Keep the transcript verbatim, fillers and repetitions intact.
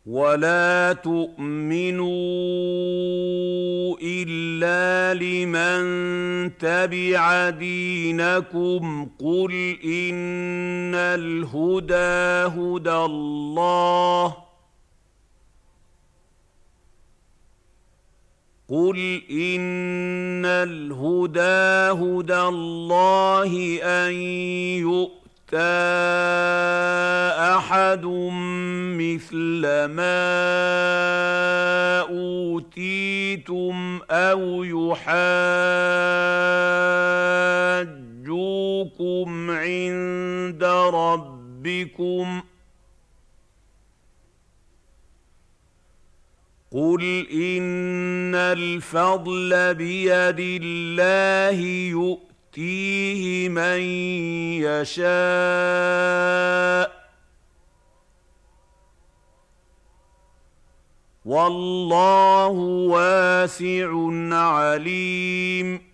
ولا تؤمنوا إلا لمن تبع دينكم قل إن الهدى هدى الله قل إن الهدى هدى الله أن يؤتى أحد مثل ما أوتيتم أو يحاجوكم عند ربكم قل إن الفضل بيد الله يؤتيه من يشاء والله واسع عليم